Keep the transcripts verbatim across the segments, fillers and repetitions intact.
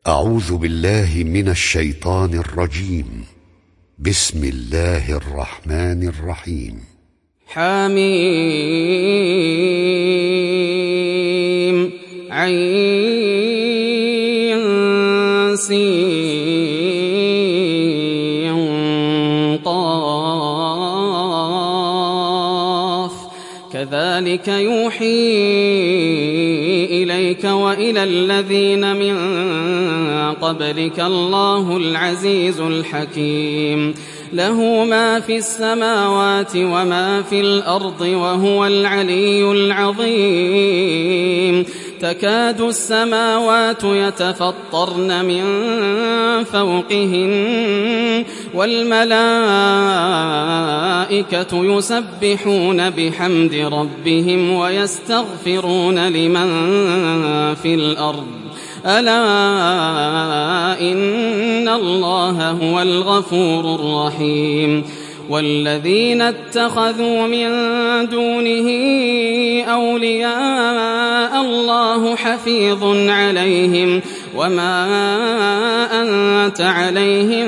أعوذ بالله من الشيطان الرجيم. بسم الله الرحمن الرحيم. حميم عين سين قاف كذلك يوحي إليك وإلى الذين من قبلك الله العزيز الحكيم. له ما في السماوات وما في الأرض وهو العلي العظيم. تكاد السماوات يتفطرن من فوقهن والملائكة يسبحون بحمد ربهم ويستغفرون لمن في الأرض ألا إن الله هو الغفور الرحيم. والذين اتخذوا من دونه أولياء الله حفيظ عليهم وما أنت عليهم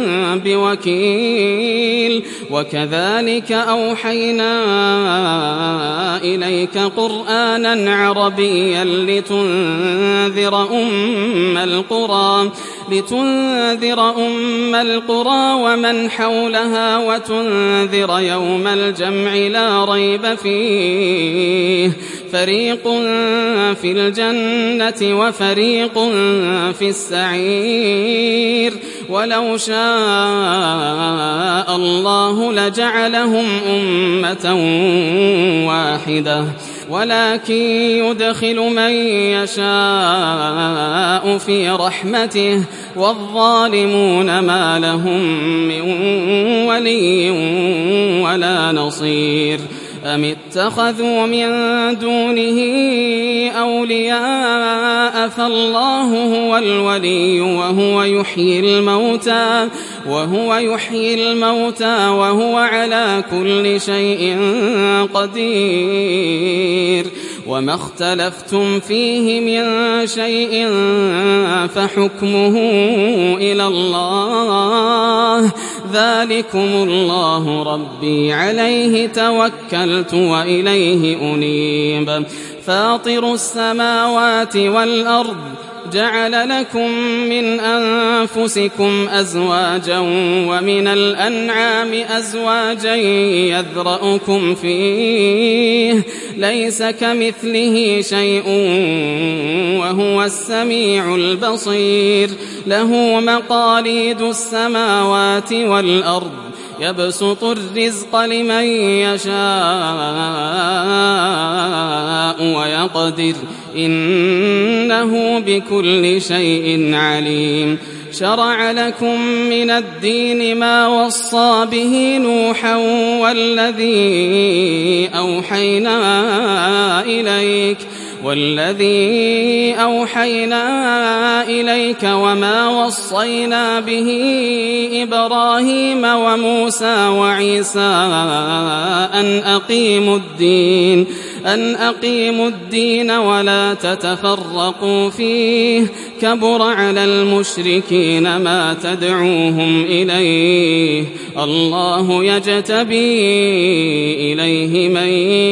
بوكيل. وكذلك أوحينا إليك قرآنا عربيا لتنذر أم القرى لتنذر أم القرى ومن حولها وتنذر يوم الجمع لا ريب فيه. فريق في الجنة وفريق في السعير. ولو شاء الله لجعلهم أمة واحدة ولكن يدخل من يشاء في رحمته والظالمون ما لهم من ولي ولا نصير. أم اتخذوا من دونه أولياء فالله هو الولي وهو يحيي الموتى وهو يحيي الموتى وهو على كل شيء قدير. وما اختلفتم فيه من شيء فحكمه إلى الله ذلكم الله ربي عليه توكلت وإليه أنيب. فاطر السماوات والأرض جعل لكم من أنفسكم أزواجا ومن الأنعام أزواجا يذرأكم فيه ليس كمثله شيء وهو السميع البصير. له مقاليد السماوات والأرض يبسط الرزق لمن يشاء ويقدر إنه بكل شيء عليم. شرع لكم من الدين ما وصى به نوحا والذي أوحينا إليك والذي أوحينا إليك وما وصينا به إبراهيم وموسى وعيسى أن أقيموا الدين أن أقيموا الدين ولا تتفرقوا فيه. كبر على المشركين ما تدعوهم إليه. الله يجتبي إليه من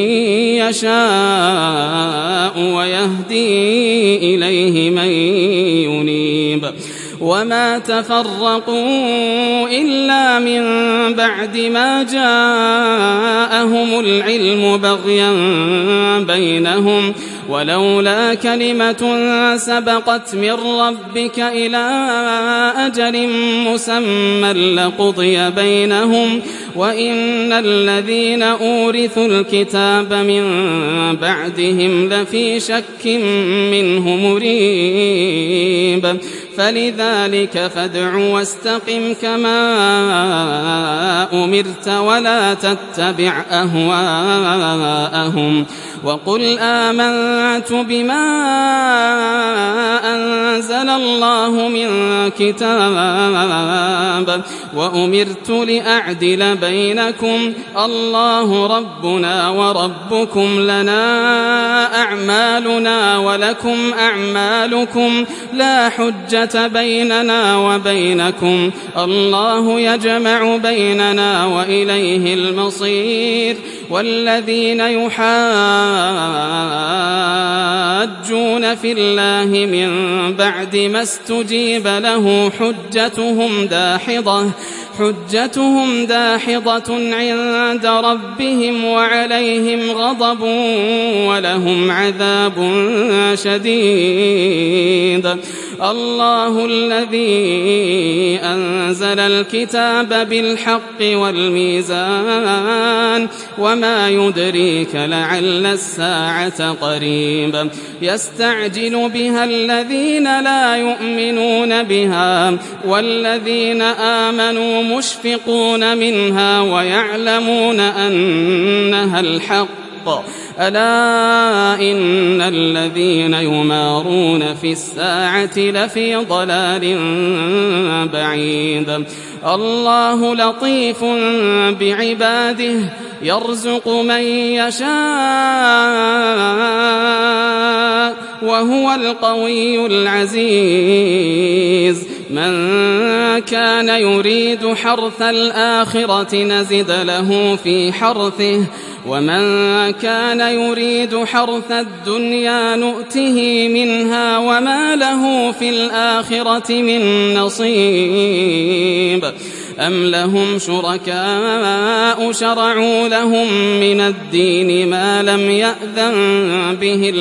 يشاء ويهدي إليه من ينيب. وما تفرقوا إلا من بعد ما جاءهم العلم بغيا بينهم ولولا كلمة سبقت من ربك إلى أجل مسمى لقضي بينهم وإن الذين أورثوا الكتاب من بعدهم لفي شك منه مريب. فلذلك فادع واستقم كما أمرت ولا تتبع أهواءهم وقل آمنت بما أنزل الله من كتاب وأمرت لأعدل بينكم الله ربنا وربكم لنا أعمالنا ولكم أعمالكم لا حجة العدالة بيننا وبينكم الله يجمع بيننا وإليه المصير والذين يحاجون في الله من بعد ما استجيب له حجتهم داحضة حجتهم داحضة عند ربهم وعليهم غضب ولهم عذاب شديد. الله الذي أنزل الكتاب بالحق والميزان وما يدريك لعل الساعة قريب يستعجل بها الذين لا يؤمنون بها والذين آمنوا مشفقون منها ويعلمون أنها الحق ألا إن الذين يمارون في الساعة لفي ضلال بعيد. الله لطيف بعباده يرزق من يشاء وهو القوي العزيز. من كان يريد حرث الآخرة نزد له في حرثه ومن كان يريد حرث الدنيا نؤته منها وما له في الآخرة من نصيب. أم لهم شركاء شرعوا لهم من الدين ما لم يأذن به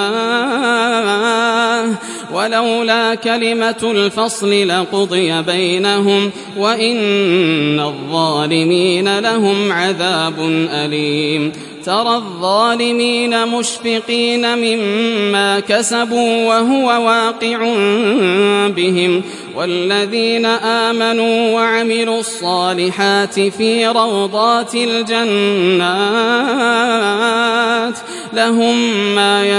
الله ولولا كلمة الفصل لقضي بينهم وإن الظالمين لهم عذاب أليم. ترى الظالمين مشفقين مما كسبوا وهو واقع بهم والذين آمنوا وعملوا الصالحات في روضات الجنات لهم ما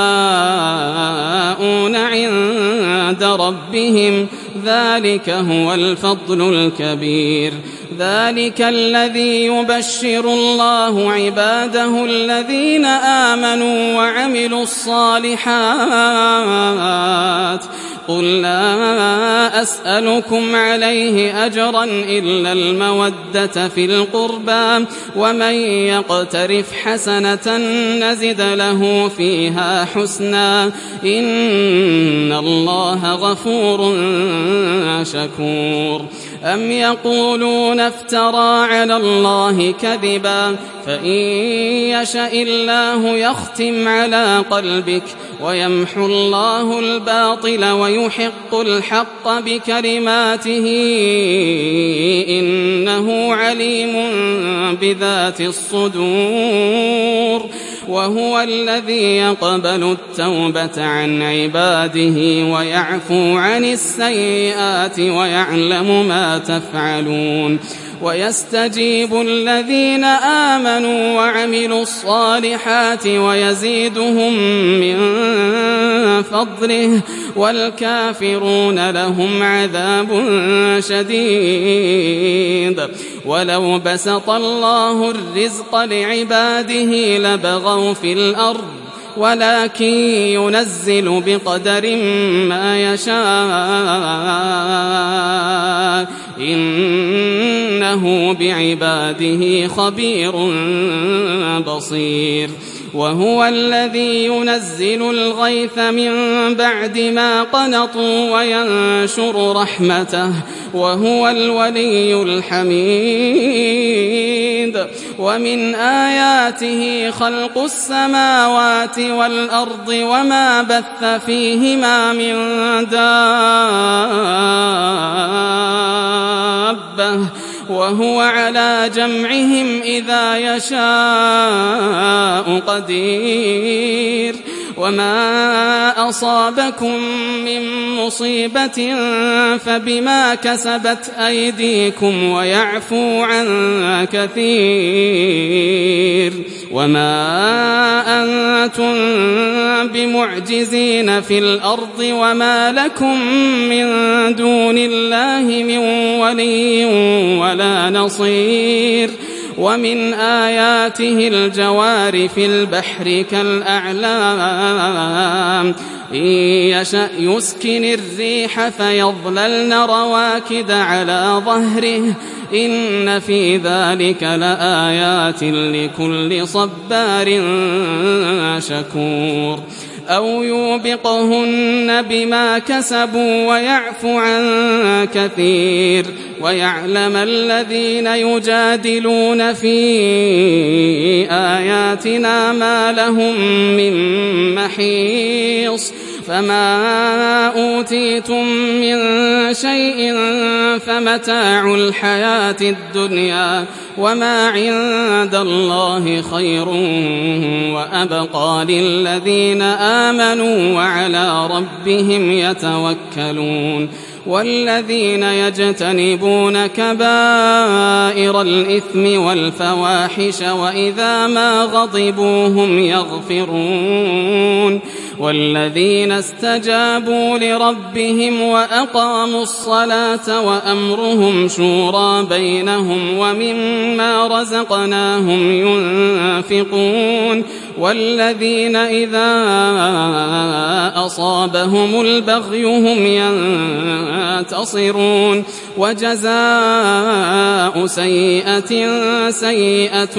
يشاءون عند ربهم ذلك هو الفضل الكبير. ذلك الذي يبشر الله عباده الذين آمنوا وعملوا الصالحات قل لا أسألكم عليه أجرا إلا المودة في القربى ومن يقترف حسنة نزد له فيها حسنا إن الله غفور شكور. أم يقولون افترى على الله كذبا فإن يشأ الله يختم على قلبك ويمحو الله الباطل ويحق الحق بكلماته إنه عليم بذات الصدور. وهو الذي يقبل التوبة عن عباده ويعفو عن السيئات ويعلم ما تفعلون. ويستجيب الذين آمنوا وعملوا الصالحات ويزيدهم من فضله والكافرون لهم عذاب شديد. ولو بسط الله الرزق لعباده لبغوا في الأرض ولكن ينزل بقدر ما يشاء إنه بعباده خبير بصير. وهو الذي ينزل الغيث من بعد ما قنطوا وينشر رحمته وهو الولي الحميد. ومن آياته خلق السماوات والأرض وما بث فيهما من دابة وهو على جمعهم إذا يشاء قدير. وما أصابكم من مصيبة فبما كسبت أيديكم ويعفو عن كثير. وما أنتم بمعجزين في الأرض وما لكم من دون الله من ولي ولا نصير. ومن آياته الجوار في البحر كالأعلام إن يشأ يسكن الريح فيظللن رواكد على ظهره إن في ذلك لآيات لكل صبار شكور أو يوبقهن بما كسبوا ويعفو عن كثير ويعلم الذين يجادلون في آياتنا ما لهم من محيص فما أوتيتم من شيء فمتاع الحياة الدنيا وما عند الله خير وأبقى للذين آمنوا وعلى ربهم يتوكلون والذين يجتنبون كبائر الإثم والفواحش وإذا ما غضبوا هم يغفرون والذين استجابوا لربهم وأقاموا الصلاة وأمرهم شورى بينهم ومما رزقناهم ينفقون والذين إذا أصابهم البغي هم ينتصرون وجزاء سيئة سيئة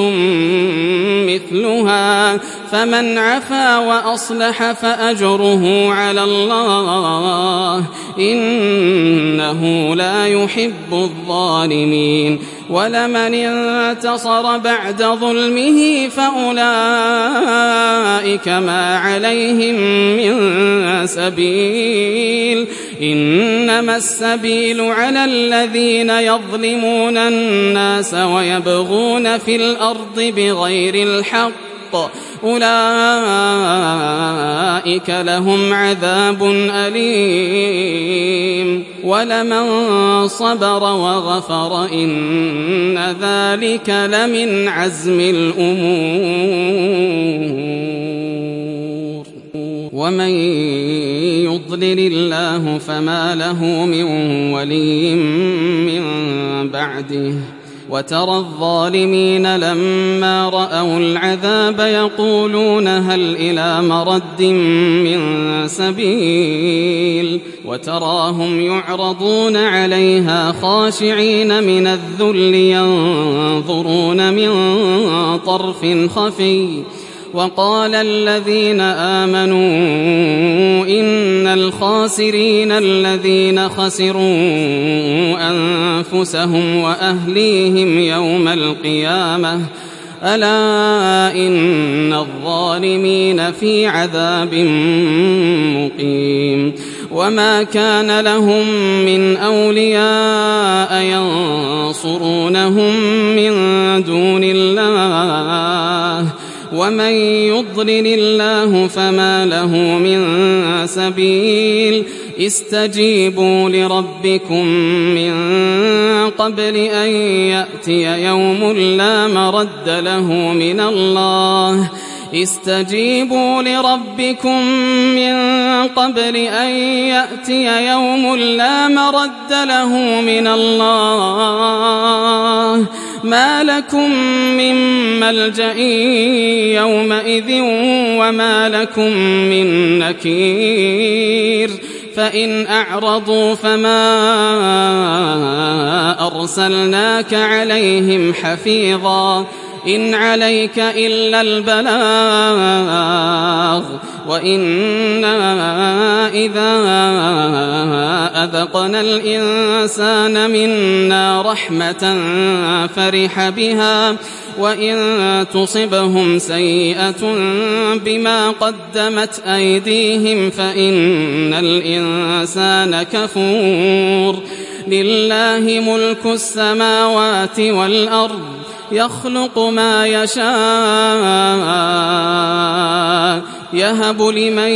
مثلها فمن عفا وأصلح فأجره على الله إنه لا يحب الظالمين ولمن انتصر بعد ظلمه فأولئك ما عليهم من سبيل إنما السبيل على الذين يظلمون الناس ويبغون في الأرض بغير الحق أولئك لهم عذاب أليم ولمن صبر وغفر إن ذلك لمن عزم الأمور ومن يضلل الله فما له من ولي من بعده وترى الظالمين لما رأوا العذاب يقولون هل إلى مرد من سبيل وتراهم يعرضون عليها خاشعين من الذل ينظرون من طرف خفي وقال الذين آمنوا إن الخاسرين الذين خسروا أنفسهم وأهليهم يوم القيامة ألا إن الظالمين في عذاب مقيم وما كان لهم من أولياء ينصرونهم من دون الله ومن يضلل الله فما له من سبيل استجيبوا لربكم من قبل أن يأتي يوم لا مرد له من الله استجيبوا لربكم من قبل أن يأتي يوم لا مرد له من الله ما لكم من ملجأ يومئذ وما لكم من نكير فإن أعرضوا فما أرسلناك عليهم حفيظا إن عليك إلا البلاغ وإنا إذا أذقنا الإنسان منا رحمة فرح بها وإن تصبهم سيئة بما قدمت أيديهم فإن الإنسان كفور لله ملك السماوات والأرض يخلق ما يشاء يهب لمن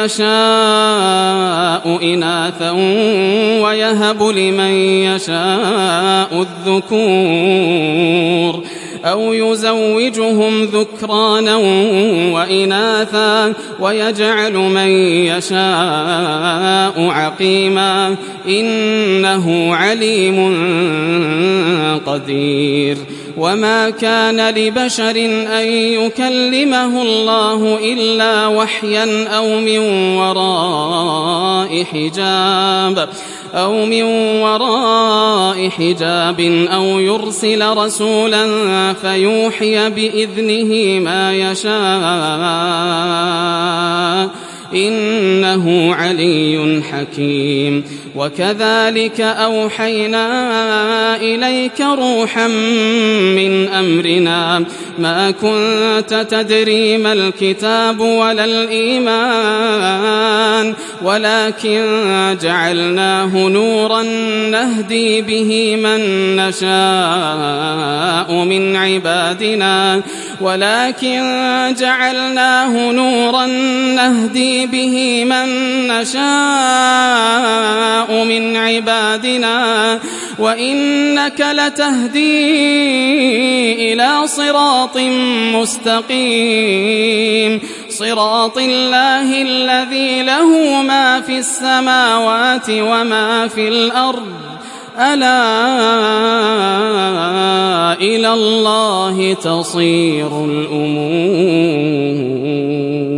يشاء إناثا ويهب لمن يشاء الذكور أو يزوجهم ذكرانا وإناثا ويجعل من يشاء عقيما إنه عليم قدير وما كان لبشر أن يكلمه الله إلا وحيا أو من وراء حجاب أو من وراء حجاب أو يرسل رسولا فيوحي بإذنه ما يشاء إنه علي حكيم. وكذلك أوحينا إليك روحا من أمرنا ما كنت تدري ما الكتاب ولا الإيمان ولكن جعلناه نورا نهدي به من نشاء من عبادنا ولكن جعلناه نورا نهدي به من نشاء من عبادنا وإنك لتهدي إلى صراط مستقيم صراط الله الذي له ما في السماوات وما في الأرض ألا إلى الله تصير الأمور.